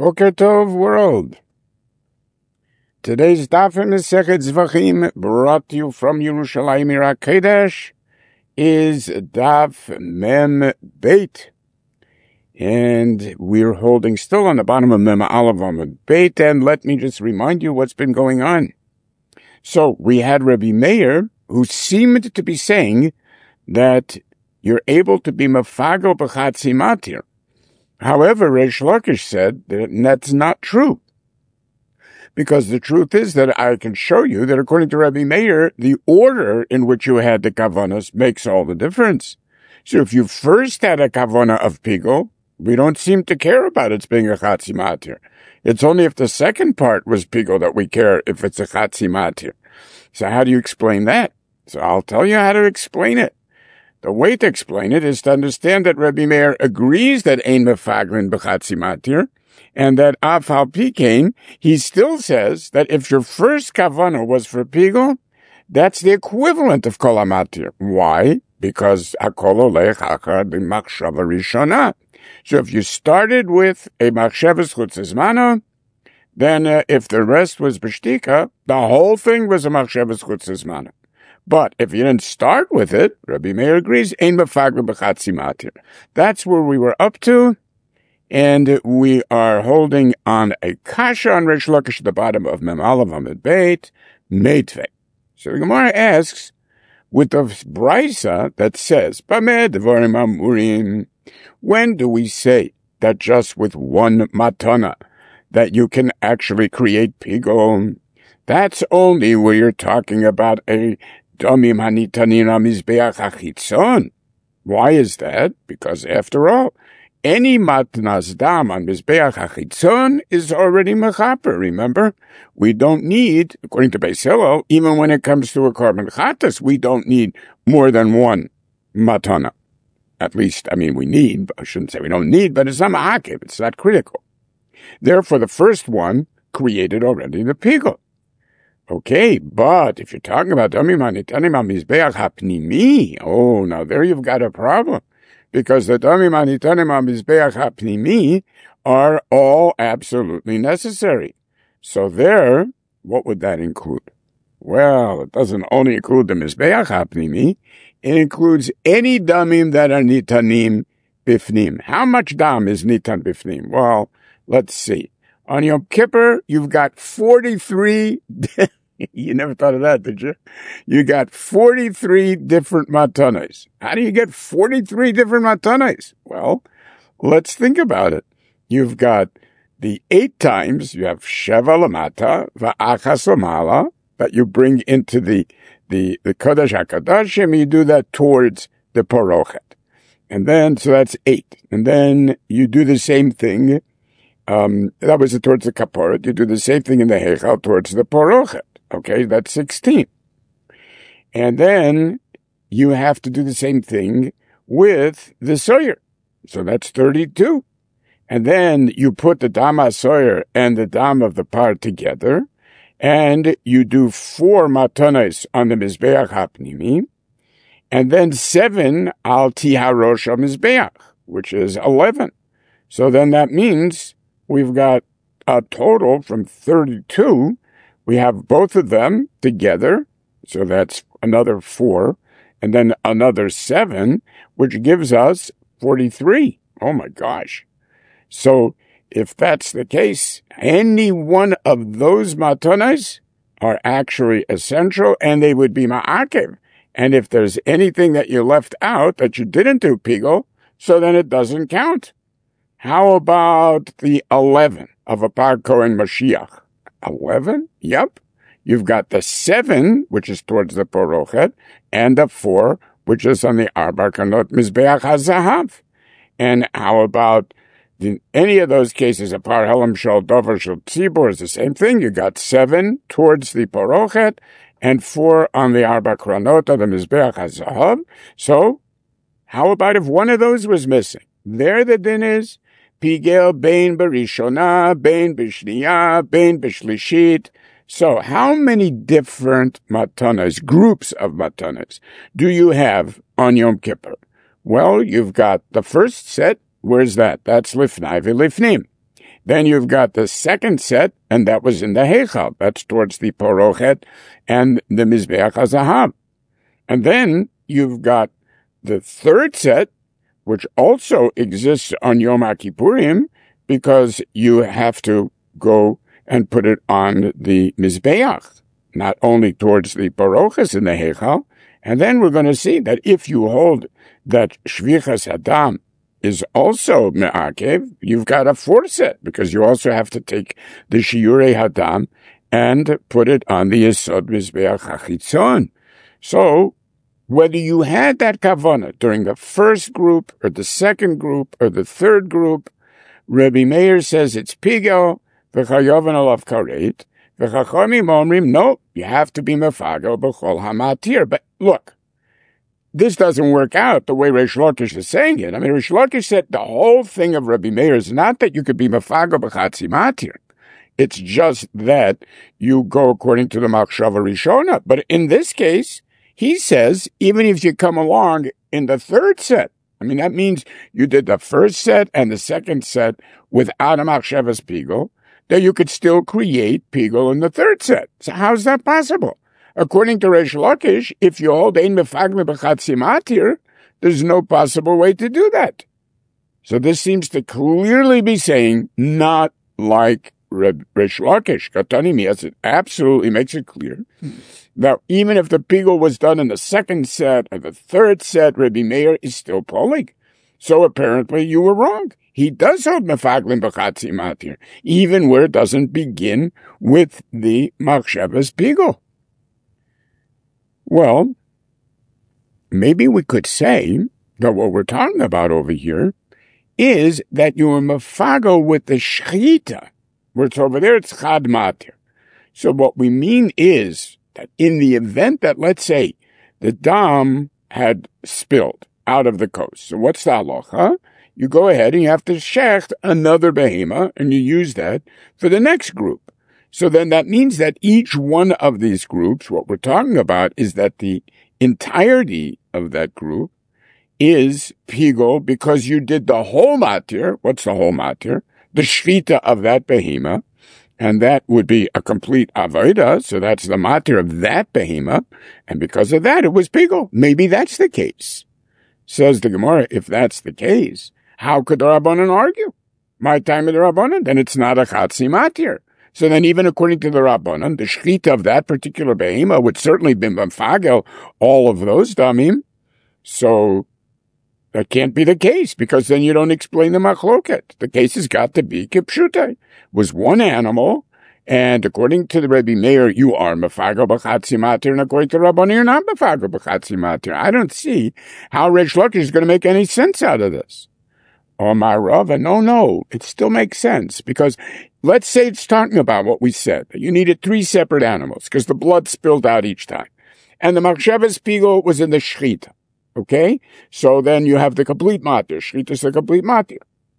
Boker Tov world. Today's daf in Masechet Zvachim, brought to you from Yerushalayim Ira Kodesh, is daf Mem Beit, and we're holding still on the bottom of Mem Aleph Amud Beit. And let me just remind you what's been going on. So we had Rabbi Meir, who seemed to be saying that you're able to be mafagel b'chatzi matir. However, Reish Lakish said that that's not true. Because the truth is that I can show you that according to Rabbi Meir, the order in which you had the kavanas makes all the difference. So if you first had a kavana of pigel, we don't seem to care about it being a chatzi matir. It's only if the second part was pigel that we care if it's a chatzi matir. So how do you explain that? So I'll tell you how to explain it. The way to explain it is to understand that Rabbi Meir agrees that ein mefaglin b'chatzi matir, and that af al pikein, he still says that if your first kavana was for pigel, that's the equivalent of kol hamatir. Why? Because hakol olech achar b'machshava rishona. So if you started with a machshavas chutzes mana, then if the rest was b'shtika, the whole thing was a machshavas chutzes mana. But if you didn't start with it, Rabbi Meir agrees, ein mefagel b'chatzi matir. That's where we were up to, and we are holding on a kasha on Reish Lakish at the bottom of Mem Aleph Amud Beit, Meitvei. So the Gemara asks, with the brisa that says, Bameh devarim amurim, when do we say that just with one matana that you can actually create pigol? That's only where you're talking about a damim hanitanin hamizbeach hachitzon. Why is that? Because after all, any matnas dam on mizbeach hachitzon is already mechaper. Remember, we don't need, according to Beis Hillel, even when it comes to a korban chatas, we don't need more than one matana. At least, we need. I shouldn't say we don't need, but it's not ma'akev. It's not critical. Therefore, the first one created already the pigel. Okay, but if you're talking about oh, now there you've got a problem, because the are all absolutely necessary. So there, what would that include? Well, it doesn't only include the mizbeach hapnimi, it includes any damim that are nitanim bifnim. How much dam is nitan bifnim? Well, let's see. On Yom Kippur, you've got 43, you never thought of that, did you? You got 43 different matanos. How do you get 43 different matanos? Well, let's think about it. You've got the 8 times, you have Sheva Lamata, Va'achas Lamala, that you bring into the Kodesh HaKodashim, you do that towards the Porochet. And then, so that's 8. And then you do the same thing. That was towards the Kaporet. You do the same thing in the Heichal towards the Porochet. Okay, that's 16. And then you have to do the same thing with the Soyer. So that's 32. And then you put the Dam HaSoyer and the Dam of the Par together, and you do 4 matanos on the Mizbeach HaPnimi, and then 7 al Tiharosh HaMizbeach, which is 11. So then that means we've got a total from 32. We have both of them together, so that's another 4, and then another 7, which gives us 43. Oh my gosh. So if that's the case, any one of those matanos are actually essential, and they would be ma'akev. And if there's anything that you left out that you didn't do pigel, so then it doesn't count. How about the 11 of a Par Kohen Mashiach? 11? Yep. You've got the 7, which is towards the Porochet, and the 4, which is on the Arba Kanot Mizbeach HaZahav. And how about in any of those cases, a Par Helam Shel Dover Shel Tzibor is the same thing. You got 7 towards the Porochet, and 4 on the Arba Kranot of the Mizbeach HaZahav. So, how about if one of those was missing? There the din is, Pigel bein barishona, bein b'shniya, bein b'shlishit. So how many different matanas, groups of matanas, do you have on Yom Kippur? Well, you've got the first set. Where's that? That's lifnai v'lifnim. Then you've got the second set, and that was in the Heichal. That's towards the Porochet and the Mizbeach HaZahav. And then you've got the third set, which also exists on Yom HaKippurim, because you have to go and put it on the Mizbeach, not only towards the Parochas in the Heichal. And then we're going to see that if you hold that Shvichas Hadam is also Me'akev, you've got a fourth set, because you also have to take the Shiurei Hadam and put it on the Yesod Mizbeach HaChitzon. So, whether you had that kavanah during the first group or the second group or the third group, Rabbi Meir says it's pigel v'chayovan alav karet v'chachamim omrim no, you have to be mefagel b'chol hamatir. But look, this doesn't work out the way Reish Lakish is saying it. I mean, Reish Lakish said the whole thing of Rabbi Meir is not that you could be mefagel b'chatzi matir. It's just that you go according to the Machshava Rishona. But in this case, he says, even if you come along in the third set, I mean, that means you did the first set and the second set without a Machshavas Pigel, that you could still create Pigel in the third set. So how's that possible? According to Reish Lakish, if you hold Ein Mefagme B'chatzi Matir, there's no possible way to do that. So this seems to clearly be saying not like Reish Lakish. Katani Mias, it absolutely makes it clear that even if the pigul was done in the second set or the third set, Rabbi Meir is still polig. So apparently you were wrong. He does hold mefaglim b'chatzi matir, even where it doesn't begin with the machshavas pigul. Well, maybe we could say that what we're talking about over here is that you were mefagel with the shchita, where it's over there, it's chad matir. So what we mean is that in the event that, let's say, the dam had spilled out of the coast. So what's the halacha? You go ahead and you have to shecht another behema, and you use that for the next group. So then that means that each one of these groups, what we're talking about is that the entirety of that group is pigol because you did the whole matir. What's the whole matir? The shvita of that behema. And that would be a complete avodah, so that's the matir of that behema, and because of that, it was pigul. Maybe that's the case. Says the Gemara, if that's the case, how could the Rabbanan argue? My time of the Rabbanan, then it's not a chatzi matir. So then even according to the Rabbanan, the shchita of that particular behema would certainly be mefagel all of those damim. So that can't be the case, because then you don't explain the machloket. The case has got to be kipshute. Was one animal, and according to the Rebbe Meir, you are mefagel b'chatzi matir, and according to Rabbanan, you're not mefagel b'chatzi matir. I don't see how Reish Lakish is going to make any sense out of this. Or my Rava, no, it still makes sense, because let's say it's talking about what we said, that you needed 3 separate animals, because the blood spilled out each time. And the machshavas pigul was in the shchita. Okay? So then you have the complete matir. Shchita is the complete matir.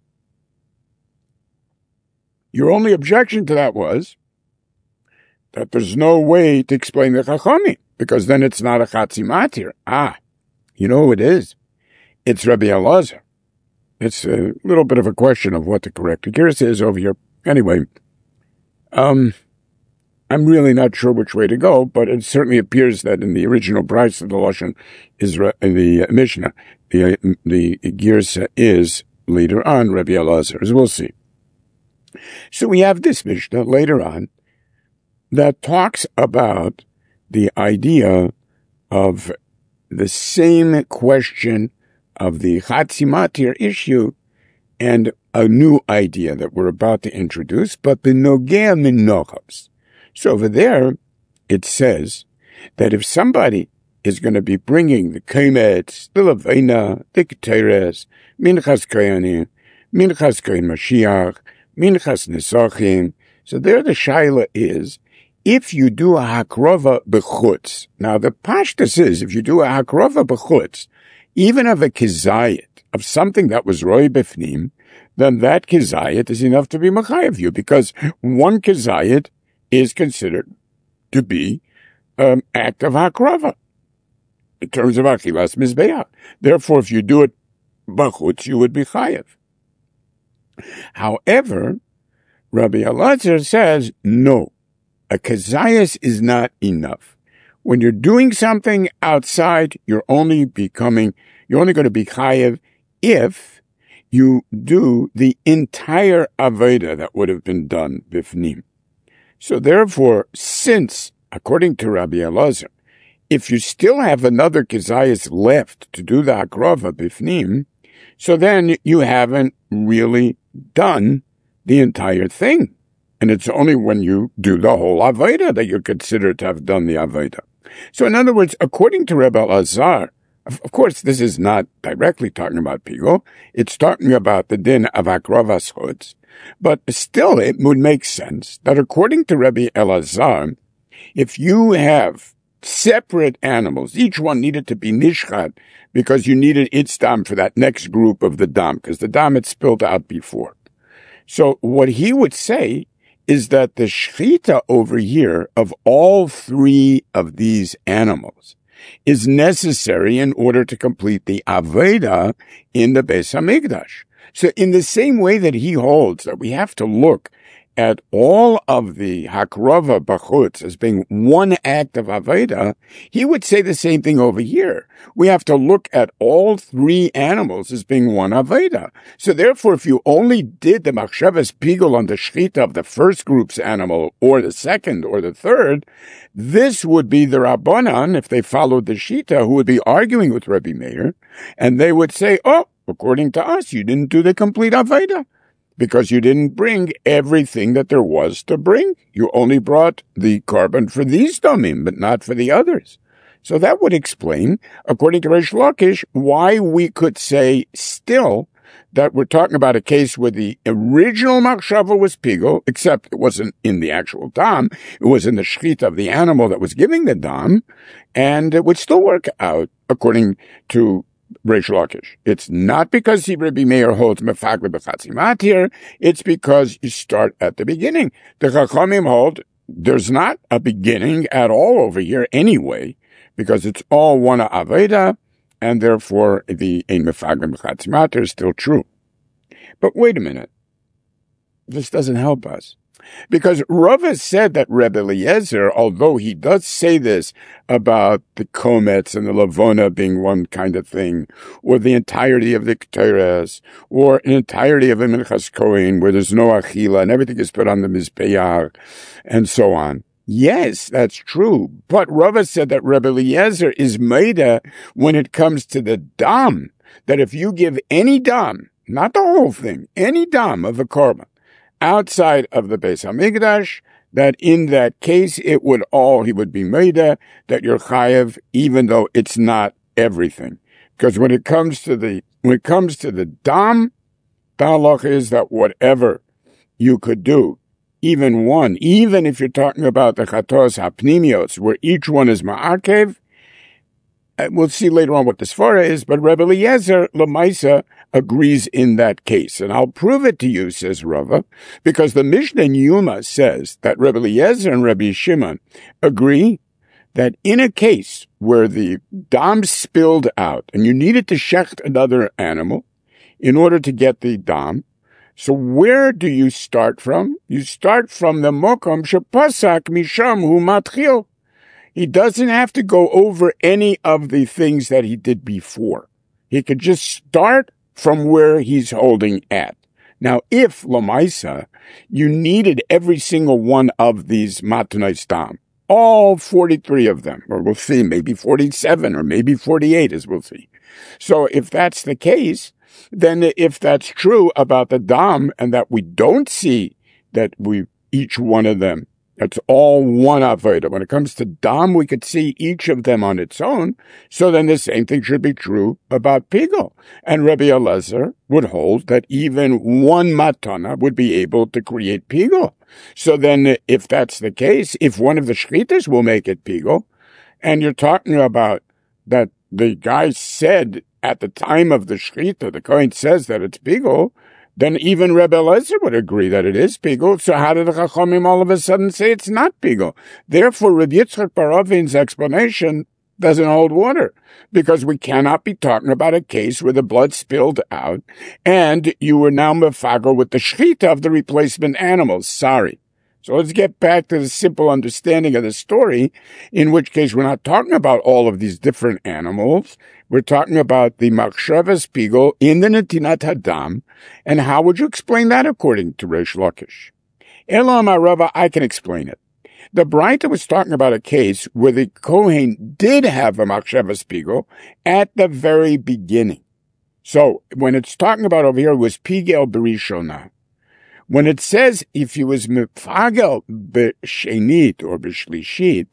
Your only objection to that was that there's no way to explain the chachamim, because then it's not a chatzi matir. You know who it is? It's Rabbi Elazar. It's a little bit of a question of what the correct Geras is over here. Anyway, I'm really not sure which way to go, but it certainly appears that in the original price of the Lashon is the Mishnah, the Geras is later on Rabbi Elazar, as we'll see. So we have this Mishnah later on that talks about the idea of the same question of the Chatzi Matir issue and a new idea that we're about to introduce, but the Nogea Minochavs. So over there, it says that if somebody is going to be bringing the Kemetz, the Levina, the Keteres, Minchas Kohanim, Minchas Kohen Mashiach, Minchas Nesachim, so there the Shaila is, if you do a Hakrova B'chutz, now the Pashtus is, if you do a Hakrova B'chutz, even of a Kizayit, of something that was Roy Befnim, then that Kizayit is enough to be Machayev you, because one Kizayit is considered to be act of hakrava in terms of achilas mizbeach. Therefore, if you do it b'chutz, you would be chayev. However, Rabbi Elazar says, no, a kazayas is not enough. When you're doing something outside, you're only going to be chayev if you do the entire avodah that would have been done bifnim. So therefore, since, according to Rabbi Elazar, if you still have another kazayas left to do the hakrova bifnim, so then you haven't really done the entire thing. And it's only when you do the whole avodah that you're considered to have done the avodah. So in other words, according to Rabbi Elazar, of course, this is not directly talking about pigul. It's talking about the din of akrovas chutz. But still, it would make sense that according to Rabbi Elazar, if you have separate animals, each one needed to be nishchat because you needed its dam for that next group of the dam, because the dam had spilled out before. So what he would say is that the shechita over here of all three of these animals is necessary in order to complete the Aveda in the Beis HaMikdash. So in the same way that he holds that we have to look at all of the Hakrova B'chutz as being one act of Aveda, he would say the same thing over here. We have to look at all three animals as being one Aveda. So therefore, if you only did the Machshavas Pigul on the Shechita of the first group's animal, or the second, or the third, this would be the Rabbanan, if they followed the Shita, who would be arguing with Rabbi Meir, and they would say, oh, according to us, you didn't do the complete Aveda, because you didn't bring everything that there was to bring. You only brought the carbon for these damim, but not for the others. So that would explain, according to Reish Lakish, why we could say still that we're talking about a case where the original machshava was pigul, except it wasn't in the actual dam. It was in the shechita of the animal that was giving the dam, and it would still work out according to Reish Lakish. It's not because Rabbi Meir holds mefagli b'chatzimat here. It's because you start at the beginning. The Chachamim hold there's not a beginning at all over here anyway, because it's all one aveda, and therefore the ein mefagli b'chatzimat is still true. But wait a minute. This doesn't help us. Because Rava said that Rebbe Eliezer, although he does say this about the komets and the lavona being one kind of thing, or the entirety of the Ketores, or an entirety of the Minchas Kohen, where there's no achila and everything is put on the Mizbeach, and so on. Yes, that's true. But Rava said that Rebbe Eliezer is Meida when it comes to the dam, that if you give any dam, not the whole thing, any dam of a korban, outside of the Beis HaMikdash, that in that case he would be meida, that you're chayev, even though it's not everything. Because when it comes to the dam, the halacha is that whatever you could do, even if you're talking about the chatos hapnimios, where each one is ma'akev, we'll see later on what the svara is, but Rebbe Eliezer Lamaisa agrees in that case. And I'll prove it to you, says Rava, because the Mishnah in Yuma says that Rebbe Eliezer and Rebbe Shimon agree that in a case where the dam spilled out and you needed to shecht another animal in order to get the dam, so where do you start from? You start from the mokom shepasak misham hu matchil. He doesn't have to go over any of the things that he did before. He could just start from where he's holding at. Now, if, Lamaisa, you needed every single one of these matanai stam, all 43 of them, or we'll see, maybe 47 or maybe 48, as we'll see. So if that's the case, then if that's true about the dam, and that we don't see that each one of them, it's all one avodah. When it comes to dam, we could see each of them on its own. So then the same thing should be true about pigul. And Rabbi Elazar would hold that even one matana would be able to create pigul. So then if that's the case, if one of the shchitas will make it pigul, and you're talking about that the guy said at the time of the shchita, the Kohen says that it's pigul, then even Rebbe Eliezer would agree that it is pigul. So how did the Chachamim all of a sudden say it's not pigul? Therefore, Rabbi Yitzchak Bar Avin's explanation doesn't hold water, because we cannot be talking about a case where the blood spilled out and you were now mefago with the shechita of the replacement animals. Sorry. So let's get back to the simple understanding of the story, in which case we're not talking about all of these different animals. We're talking about the machshavas pigul in the netinat hadam, and how would you explain that according to Reish Lakish? Elam Arava, I can explain it. The Braita was talking about a case where the Kohen did have a machshavas pigul at the very beginning. So when it's talking about over here, it was pigel berishona. When it says if he was mefagel b'shenit or b'shlishit,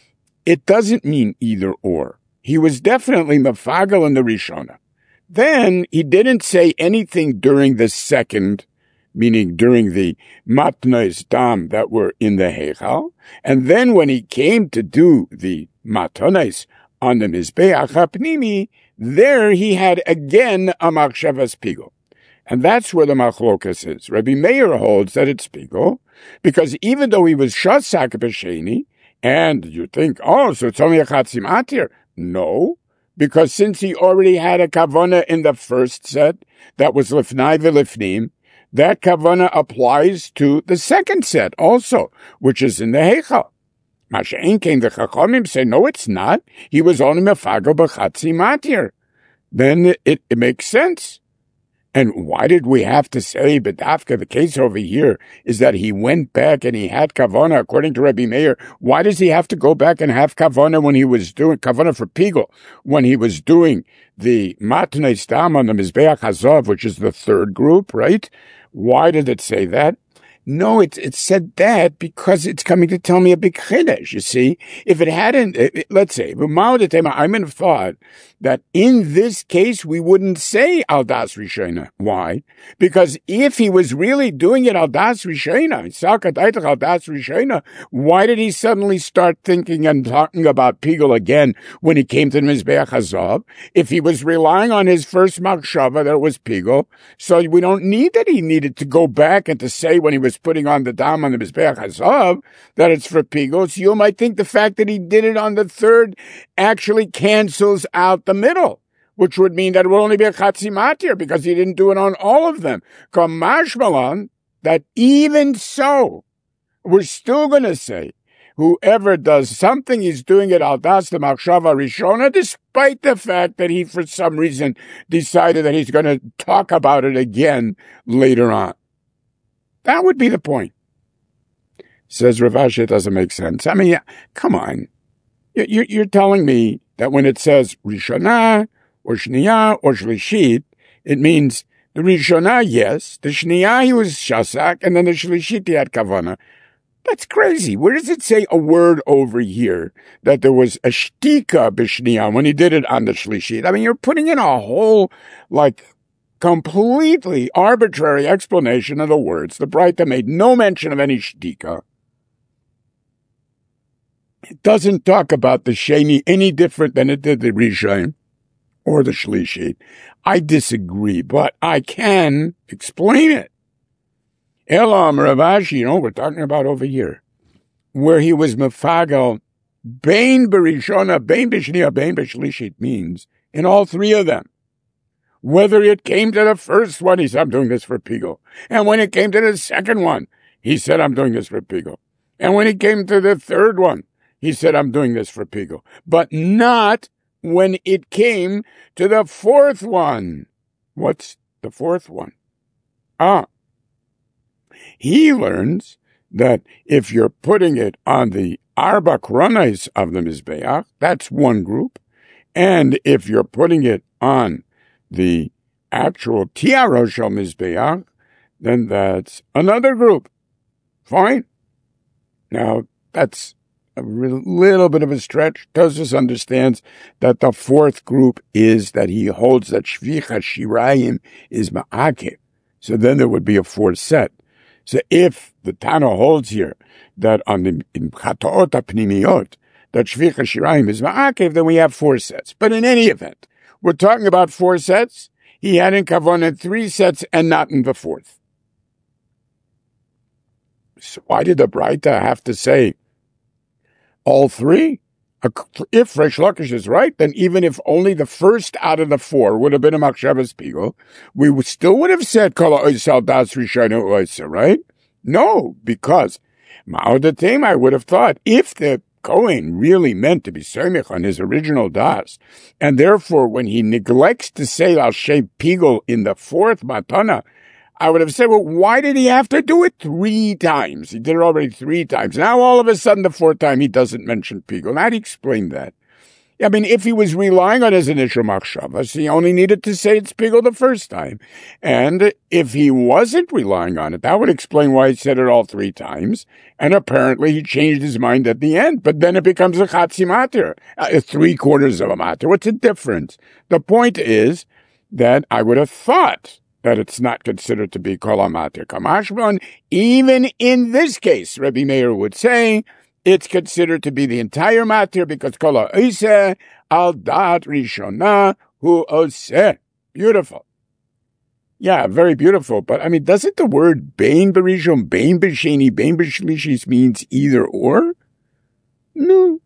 it doesn't mean either or. He was definitely mefagel in the rishona. Then he didn't say anything during the second, meaning during the matnos dam that were in the heichal. And then when he came to do the matnos on the mizbeach hapnimi, there he had again a machshavas pigul. And that's where the machlokas is. Rabbi Meir holds that it's pigul, because even though he was shasak b'sheni, and you think, oh, so it's only a chatzim atir. No, because since he already had a kavana in the first set, that was lifnai v'lifnim, that kavana applies to the second set also, which is in the heichal. Masha'en came the chachamim say, no, it's not. He was only mefago b'chatzim atir. Then it makes sense. And why did we have to say, B'dafka, the case over here is that he went back and he had kavana, according to Rabbi Meir. Why does he have to go back and have kavana when he was doing, kavana for pigul, when he was doing the matnei stam on the Mizbeach Hazav, which is the third group, right? Why did it say that? No, it said that because it's coming to tell me a big chiddush, you see. If it hadn't, let's say, I might have thought that in this case we wouldn't say al das rishona. Why? Because if he was really doing it al das rishona, why did he suddenly start thinking and talking about pigul again when he came to the Mizbeach Hazav? If he was relying on his first machshava that it was pigul, so we don't need that he needed to go back and to say when he was putting on the dam on the Mizbeach Hazav that it's for pigul. So you might think the fact that he did it on the third actually cancels out the middle, which would mean that it will only be a chatzimatir because he didn't do it on all of them. Come mashmalan, that even so, we're still going to say whoever does something, he's doing it al das the machshava rishona, despite the fact that he, for some reason, decided that he's going to talk about it again later on. That would be the point. Says Rav Ashi, it doesn't make sense. I mean, come on. You're telling me that when it says Rishonah or Shniyah or Shlishit, it means the Rishonah, yes, the Shniyah he was Shasak, and then the Shlishit he had Kavana. That's crazy. Where does it say a word over here that there was a Shtika b'Shniyah when he did it on the Shlishit? I mean, you're putting in a whole, completely arbitrary explanation of the words. The Braita made no mention of any Shtika. It doesn't talk about the Sheni any different than it did the Rishon or the Shlishit. I disagree, but I can explain it. Elam Rav Ashi, we're talking about over here, where he was mefagel, bein berishona, bein b'shniya, bein b'shlishit, means in all three of them. Whether it came to the first one, he said, I'm doing this for pigul. And when it came to the second one, he said, I'm doing this for pigul. And when it came to the third one, he said, I'm doing this for pigul. But not when it came to the fourth one. What's the fourth one? He learns that if you're putting it on the arba kronos of the Mizbeach, that's one group. And if you're putting it on the actual tiara shel Mizbeach, then that's another group. Fine. Now, that's a little bit of a stretch. Tosfos understands that the fourth group is that he holds that Shvicha Shirayim is Ma'akev. So then there would be a fourth set. So if the Tana holds here that on the Chataot HaPnimiyot, that Shvicha Shirayim is Ma'akev, then we have four sets. But in any event, we're talking about four sets. He had in Kavanah 3 sets and not in the fourth. So why did the Braita have to say all three? If Reish Lakish is right, then even if only the first out of the four would have been a Machshavas Pigel, we still would have said Kol Oisal Das Rishonu Oisa, right? No, because Ma'odatim, I would have thought, if the Kohen really meant to be Semich on his original Das, and therefore when he neglects to say Al Shem Pigel in the fourth Matana, I would have said, well, why did he have to do it 3 times? He did it already 3 times. Now, all of a sudden, the 4th time, he doesn't mention Pigel. How do you explain that? I mean, if he was relying on his initial machshavas, he only needed to say it's Pigel the first time. And if he wasn't relying on it, that would explain why he said it all 3 times. And apparently, he changed his mind at the end. But then it becomes a chatzi matir, 3/4 of a matir. What's the difference? The point is that I would have thought that it's not considered to be kol hamatir kamashman. Even in this case, Rabbi Meir would say it's considered to be the entire matir because kol ha'oseh al dat rishona hu oseh. Beautiful. Yeah, very beautiful. But I mean, doesn't the word bein berishon, bein b'sheni, bein b'shlishis means either or? No,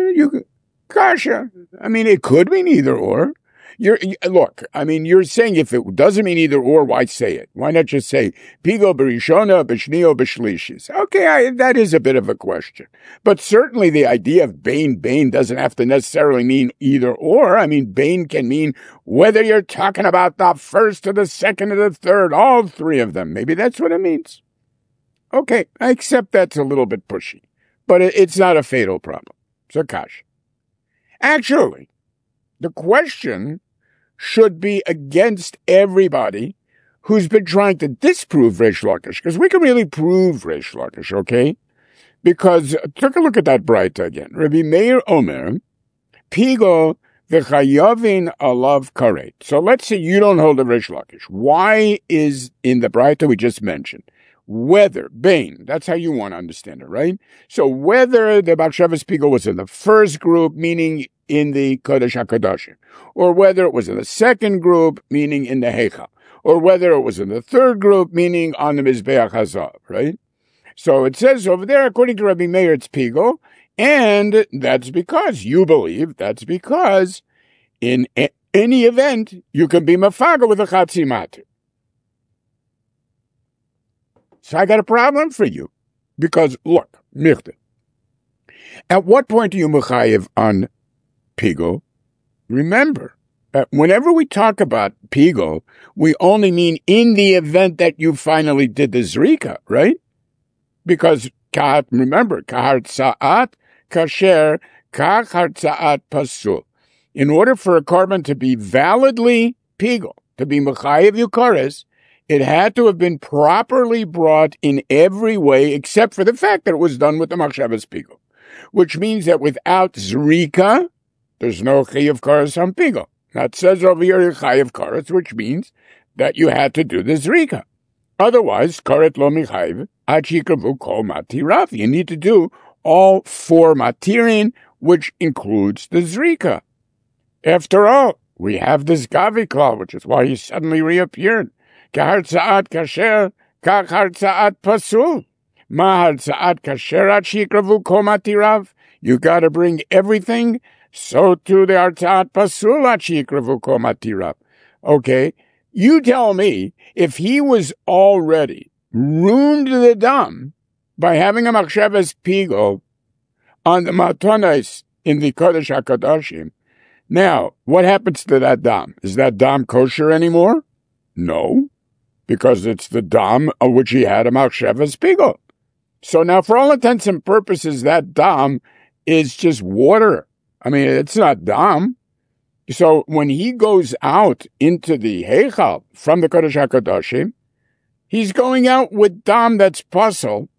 kasha. I mean, it could mean either or. Look, I mean, you're saying if it doesn't mean either or, why say it? Why not just say, Pigo berishona, b'shnio, b'shlishis? Okay, that is a bit of a question. But certainly the idea of bein doesn't have to necessarily mean either or. I mean, bein can mean whether you're talking about the first or the second or the third, all 3 of them. Maybe that's what it means. Okay, I accept that's a little bit pushy. But it's not a fatal problem. So, Kash. Actually, the question should be against everybody who's been trying to disprove Reish Lakish, because we can really prove Reish Lakish, okay? Because, take a look at that Braita again. Rabbi Meir Omer, Pigo v'chayavin alav karet. So let's say you don't hold a Reish Lakish. Why is in the Braita we just mentioned? Whether, bein, that's how you want to understand it, right? So whether the Machshavas Pigel was in the first group, meaning in the Kodesh HaKadoshim, or whether it was in the second group, meaning in the Heichal, or whether it was in the third group, meaning on the Mizbeach HaZav, right? So it says over there, according to Rabbi Meir, it's Pigel, and that's because you believe, that's because in any event, you can be Mafaga with a Chatzi Matir. So I got a problem for you. Because, look, Mirte, at what point do you mechayev on Pigel? Remember, whenever we talk about Pigel, we only mean in the event that you finally did the Zrika, right? Because, remember, Kahartzaat kasher, Kahartzaat pasul. In order for a korban to be validly Pigel, to be mechayev yukares, it had to have been properly brought in every way, except for the fact that it was done with the Machshavas Pigel, which means that without Zrika, there's no Chayav Karas on Pigel. That says over here Chayav Karas, which means that you had to do the Zrika. Otherwise, Karet lo michayev, ad shikavu kol matirav. You need to do all 4 matirin, which includes the Zrika. After all, we have this Gavi klal, which is why he suddenly reappeared. Kahartzaat kasher, kahartzaat pasul. Mahartzaat kasher ad shikravu kol matirav. You got to bring everything. So too the hartzaat pasul ad shikravu kol matirav. Okay, you tell me if he was already ruined the dam by having a machshavas pigel on the matanos in the Kodesh HaKadoshim. Now, what happens to that dam? Is that dam kosher anymore? No, because it's the dam of which he had a machshavas pigel. So now, for all intents and purposes, that dam is just water. I mean, it's not dam. So when he goes out into the Heichal from the Kodesh HaKadoshim, he's going out with dam that's pasul,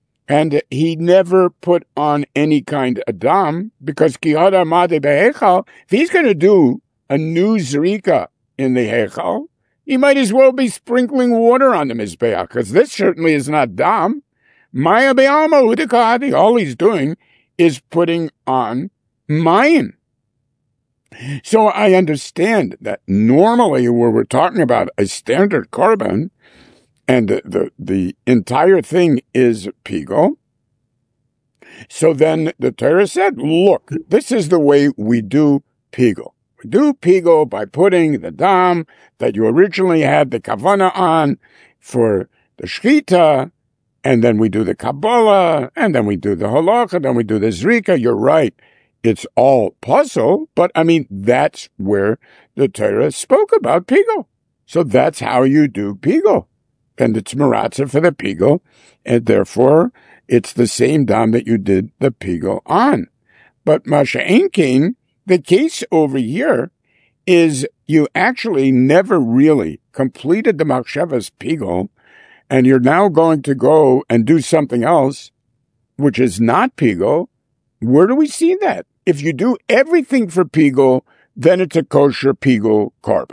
and he never put on any kind of dam, because Kihad Amade Beheichal, if he's going to do a new Zrika in the Heichal, he might as well be sprinkling water on the Mizbeach, because this certainly is not dam. Maya Be'alma Udikadi, all he's doing is putting on mayim. So I understand that normally where we're talking about a standard korban, and the entire thing is pigel, So then the Torah said, look, this is the way we do pigul. We do pigul by putting the dam that you originally had the kavana on for the shchita, and then we do the Kabbalah, and then we do the halacha, then we do the zrika. You're right. It's all puzzle, but I mean, that's where the Torah spoke about pigul. So that's how you do pigul. And it's maratza for the pigul, and therefore it's the same dam that you did the pigul on. But Masha Enkin, the case over here is you actually never really completed the machshavas pigul, and you're now going to go and do something else, which is not pigul. Where do we see that? If you do everything for pigul, then it's a kosher pigul korban.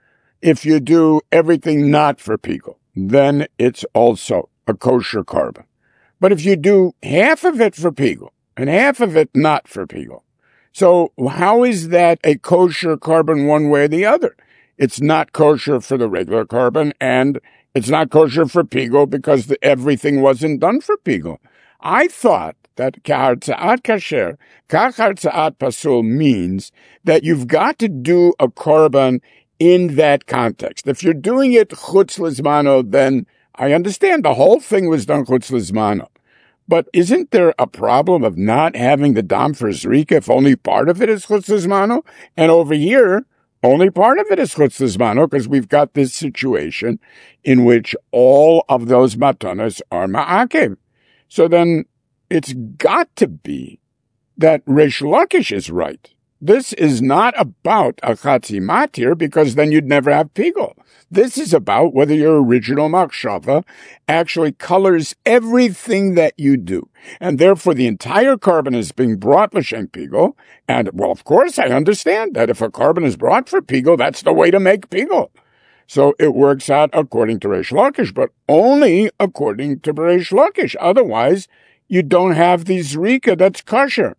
If you do everything not for pigul, then it's also a kosher korban. But if you do half of it for pigul and half of it not for pigul, so how is that a kosher korban one way or the other? It's not kosher for the regular korban, and it's not kosher for pigul because everything wasn't done for pigul. I thought that k'hartza'at kasher, kach hartza'at pasul means that you've got to do a korban in that context. If you're doing it chutz lizmano, then I understand the whole thing was done chutz lizmano. But isn't there a problem of not having the dam for zrika if only part of it is chutz lizmano? And over here, only part of it is chutz lizmano because we've got this situation in which all of those matanos are ma'akev. So then it's got to be that Reish Lakish is right. This is not about a chatzi matir because then you'd never have pigul. This is about whether your original machshava actually colors everything that you do. And therefore the entire korban is being brought l'shem pigul. And, well, of course, I understand that if a korban is brought for pigul, that's the way to make pigul. So it works out according to Reish Lakish, but only according to Reish Lakish. Otherwise, you don't have the zrika that's kosher.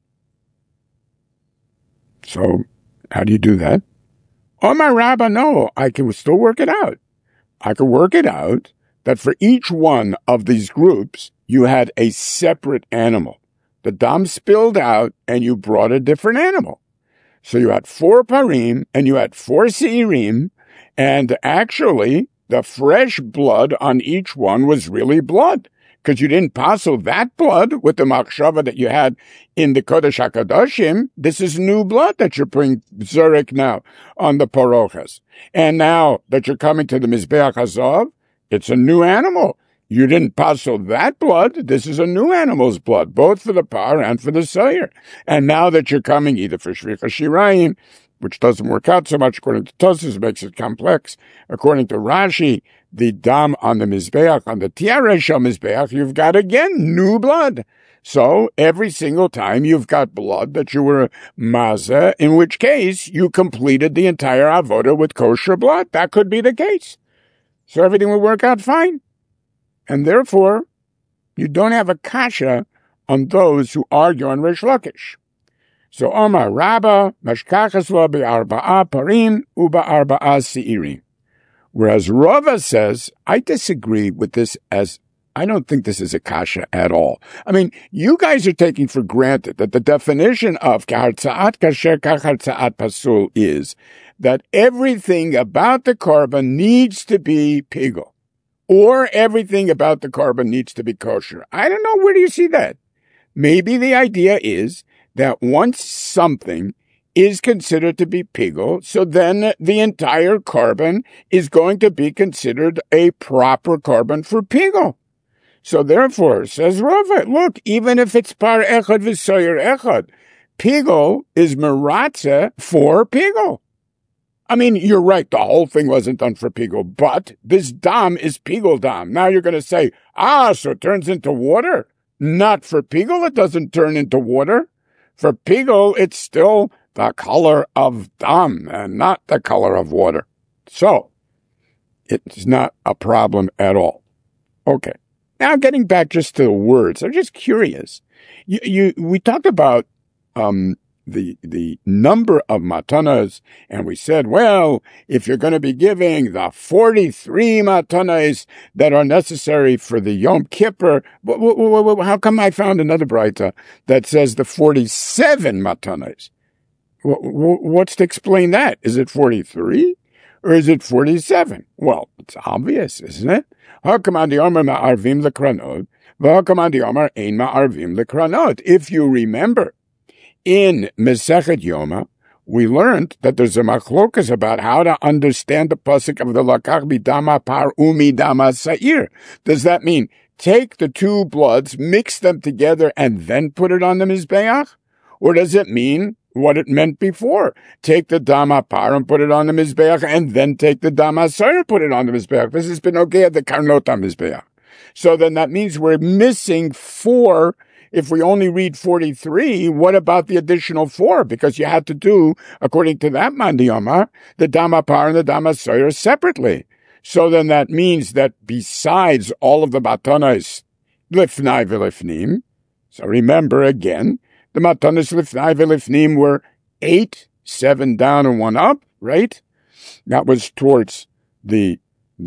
So how do you do that? Oh, my rabbi, no, I can still work it out. I can work it out that for each one of these groups, you had a separate animal. The dam spilled out and you brought a different animal. So you had 4 parim and you had 4 seirim, and actually the fresh blood on each one was really blood, because you didn't passel that blood with the machshava that you had in the Kodesh HaKadoshim. This is new blood that you're putting zurek now on the parochas. And now that you're coming to the Mizbeach HaZav, it's a new animal. You didn't passel that blood. This is a new animal's blood, both for the par and for the sayer. And now that you're coming either for Shvicha Shirayim, which doesn't work out so much according to Tosfos, makes it complex. According to Rashi, the dam on the Mizbeach, on the Tiaresha Mizbeach, you've got again new blood. So every single time you've got blood that you were mazeh, in which case you completed the entire avoda with kosher blood. That could be the case. So everything will work out fine. And therefore, you don't have a kasha on those who argue on Reish Lakish. So Omar Rabba, mashkachas lo be'arba'a parim u'ba'arba'a seirim. Whereas Rava says, I disagree with this, as I don't think this is a kasha at all. I mean, you guys are taking for granted that the definition of k'hartza'at kasher k'hartza'at pasul is that everything about the korban needs to be pigul, or everything about the korban needs to be kosher. I don't know, where do you see that? Maybe the idea is that once something is considered to be pigul, so then the entire korban is going to be considered a proper korban for pigul. So therefore, says Rava, look, even if it's par echad v'soyer echad, pigul is meratze for pigul. I mean, you're right, the whole thing wasn't done for pigul, but this dam is pigul dam. Now you're going to say, so it turns into water? Not for pigul, it doesn't turn into water. For pigul, it's still the color of dam and not the color of water. So, it's not a problem at all. Okay. Now getting back just to the words, I'm just curious. We talked about the the number of matanas, and we said, well, if you're going to be giving the 43 matanas that are necessary for the Yom Kippur, how come I found another braita that says the 47 matanas? What's to explain that? Is it 43 or is it 47? Well, it's obvious, isn't it? If you remember, in Mesechet Yoma, we learned that there's a machlokas about how to understand the pasuk of the lakach bidama par umidama sa'ir. Does that mean take the two bloods, mix them together, and then put it on the mizbeach? Or does it mean what it meant before? Take the dama par and put it on the mizbeach, and then take the dama sa'ir and put it on the mizbeach. This has been okay at the karnota mizbeach. So then that means we're missing 4. If we only read 43, what about the additional 4? Because you had to do, according to that mandiyama, the dama par and the dama sa'ir separately. So then that means that besides all of the matanas lifnai v'lifnim, so remember again, the matanas lifnai v'lifnim were 8, 7 down and 1 up, right? That was towards the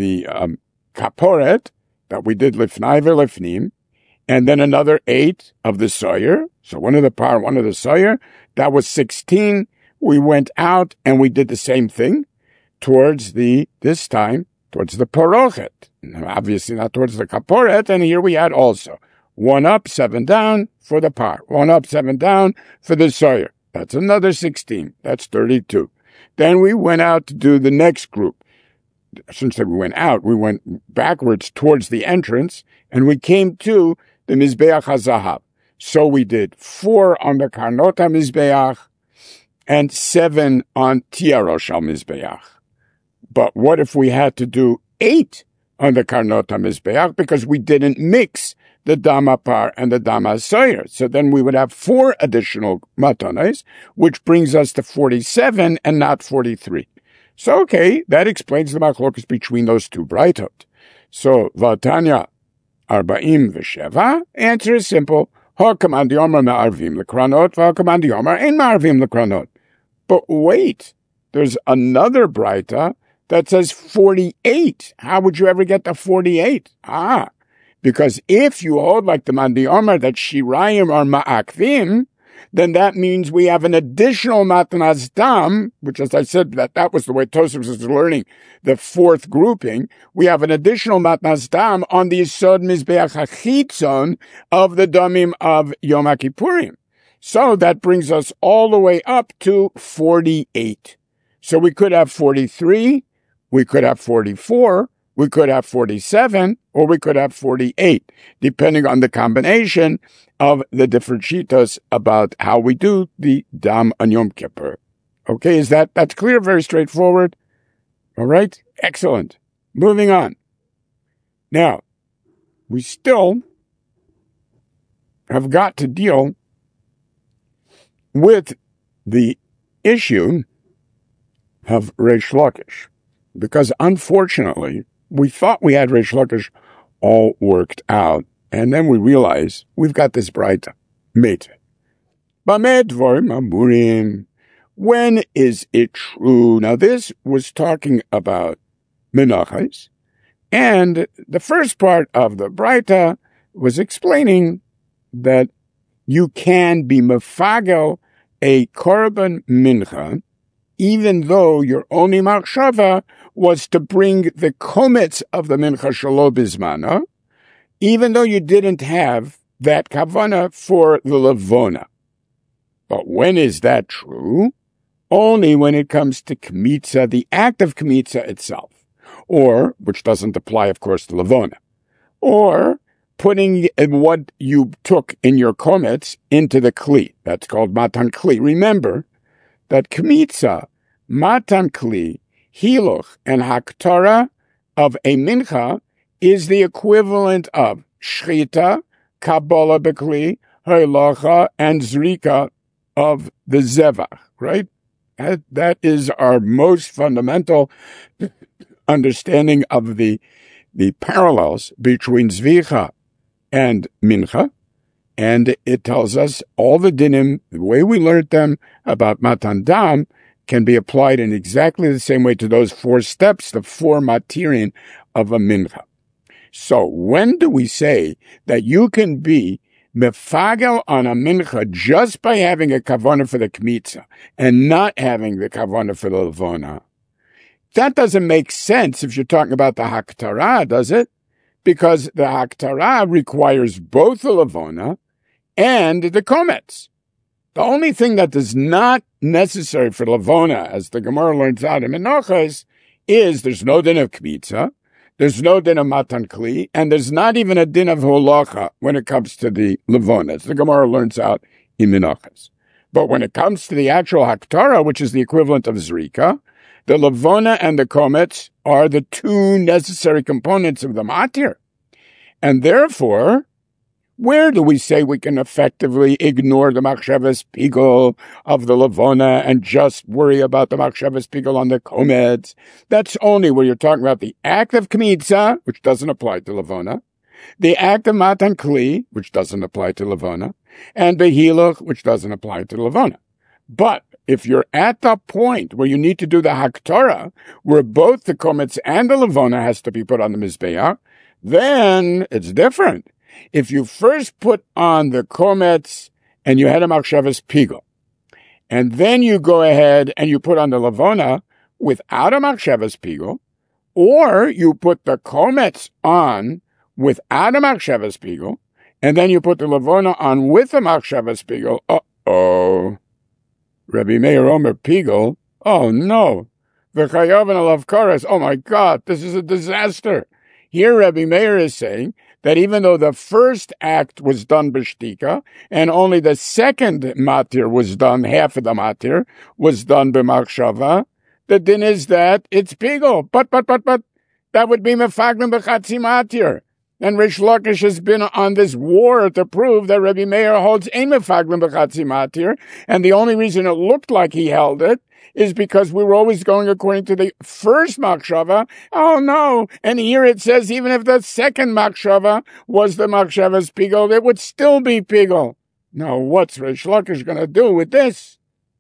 kaporet that we did lifnai v'lifnim. And then another 8 of the Sawyer. So one of the par, one of the Sawyer. That was 16. We went out and we did the same thing towards this time, towards the Porochet. Obviously not towards the Kaporet. And here we had also 1 up, 7 down for the par. 1 up, 7 down for the Sawyer. That's another 16. That's 32. Then we went out to do the next group. Since we went out, we went backwards towards the entrance and we came to the Mizbeach HaZahav. So we did 4 on the Karnota Mizbeach and 7 on Tiarosh al Mizbeach. But what if we had to do 8 on the Karnota Mizbeach because we didn't mix the Dama Par and the Dama Sa'ir? So then we would have 4 additional matanas, which brings us to 47 and not 43. So, okay, that explains the machlokas between those two braitot. So, Vatanya, Arba'im v'sheva, answer is simple. Ha'kamad yomer ma'arvim l'kranot, v'ha'kamad yomer ein ma'arvim l'kranot. But wait, there's another braita that says 48. How would you ever get to 48? Because if you hold like the Mandi Omer that Shirayim are ma'akvim, then that means we have an additional Matanas Dam, which, as I said, that was the way Tosafos was learning the 4th grouping. We have an additional Matanas Dam on the Yisod Mizbeach HaChitzon of the Damim of Yom HaKippurim. So that brings us all the way up to 48. So we could have 43, we could have 44, we could have 47, or we could have 48, depending on the combination of the different shitas about how we do the Dam on Yom Kippur. Okay, that's clear? Very straightforward. All right? Excellent. Moving on. Now, we still have got to deal with the issue of Reish Lakish, because unfortunately, we thought we had Reish Lakish all worked out, and then we realized we've got this braita. Mete. B'meh dvarim amurim. When is it true? Now, this was talking about menachos, and the first part of the braita was explaining that you can be mefagel a korban mincha, even though your only machshava was to bring the kometz of the mincha shelo bizmana, even though you didn't have that kavana for the levona. But when is that true? Only when it comes to kmitza, the act of kmitza itself, or, which doesn't apply, of course, to levona, or putting what you took in your kometz into the kli. That's called matan kli. Remember that kmitza, matan kli, hiluch, and haktara of a mincha is the equivalent of shchita, kabbalah bekli, halacha, and zrika of the zevach, right? That is our most fundamental understanding of the parallels between zvicha and mincha. And it tells us all the dinim, the way we learned them about Matan Dam, can be applied in exactly the same way to those 4 steps, the 4 matirin of a mincha. So when do we say that you can be mefagel on a mincha just by having a kavanah for the kmitza and not having the kavanah for the levona? That doesn't make sense if you're talking about the haktarah, does it? Because the haktarah requires both the levona and the komets. The only thing that is not necessary for levona, as the Gemara learns out in Menachos, is there's no din of kmitza, there's no din of matan kli, and there's not even a din of holacha when it comes to the levona, as the Gemara learns out in Menachos. But when it comes to the actual haktarah, which is the equivalent of zrika, the levona and the komets are the 2 necessary components of the matir. And therefore, where do we say we can effectively ignore the machshavas pigul of the levona and just worry about the machshavas pigul on the komets? That's only where you're talking about the act of kmitza, which doesn't apply to levona, the act of matan kli, which doesn't apply to levona, and the hiluch, which doesn't apply to levona. But if you're at the point where you need to do the haktarah, where both the komets and the levona has to be put on the mizbeach, then it's different. If you first put on the komets and you had a machshavas pigul, and then you go ahead and you put on the levona without a machshavas pigul, or you put the komets on without a machshavas pigul, and then you put the levona on with a machshavas pigul, Rabbi Meir Omer pigul, oh no, v'chayaven alav kares, oh my God, this is a disaster. Here Rabbi Meir is saying that even though the first act was done b'shtika, and only the second matir was done, half of the matir was done b'machshava, the din is that it's pigul. But, that would be mefaglim b'chatzi matir. And Rish Lakish has been on this war to prove that Rabbi Meir holds ein mefaglim b'chatzi matir, and the only reason it looked like he held it is because we were always going according to the first machshava. Oh no! And here it says even if the second machshava was the machshava's pigul, it would still be pigul. Now what's Rish Lakish going to do with this?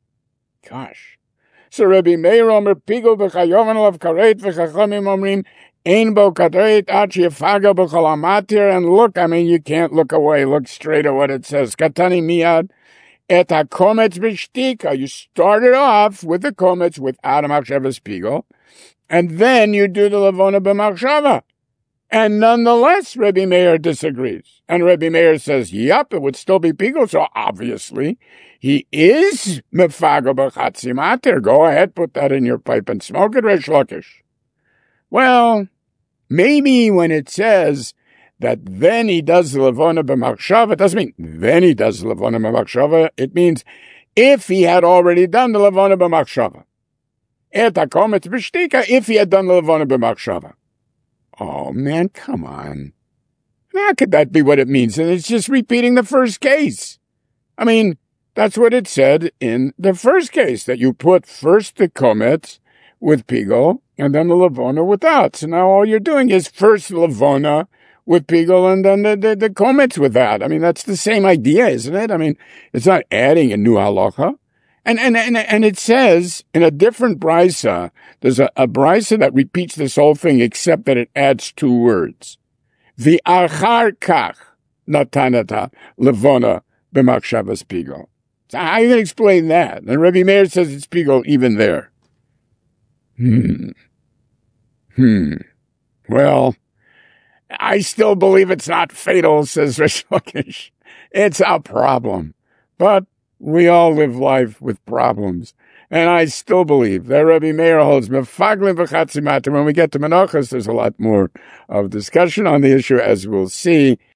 Gosh. So Rabbi Meir Omer pigul v'chayovan alav karet v'chachamim omrim ein bo karet ad shefaga b'chol hamatir. And look, I mean, you can't look away. Look straight at what it says. Katani miyad. Et ha-komets b'shtika. You started off with the komets without a machshavas pigul, and then you do the levona b'machshava. And nonetheless, Rabbi Meir disagrees. And Rabbi Meir says, yup, it would still be pigul, so obviously he is mefago b'chatzi matir. Go ahead, put that in your pipe and smoke it, Rish Lakish. Well, maybe when it says that then he does the levona b'machshava, it doesn't mean then he does the levona b'machshava. It means if he had already done the levona b'machshava. Et ha-komets b'shtika, if he had done the levona b'machshava. Oh man, come on. How could that be what it means? And it's just repeating the first case. I mean, that's what it said in the first case, that you put first the komets with pigul and then the levona without. So now all you're doing is first levona with pigul and then the komets with that. I mean, that's the same idea, isn't it? I mean, it's not adding a new halacha. And it says in a different brisa, there's a brisa that repeats this whole thing except that it adds 2 words. V'achar kach natanata levona b'machshavas pigul. So how are you going to explain that? And Rabbi Meir says it's pigul even there. Well, I still believe it's not fatal, says Rish Lakish. It's a problem. But we all live life with problems. And I still believe that Rabbi Meir holds mefaglim v'chatzi matir. When we get to Menachos, there's a lot more of discussion on the issue, as we'll see.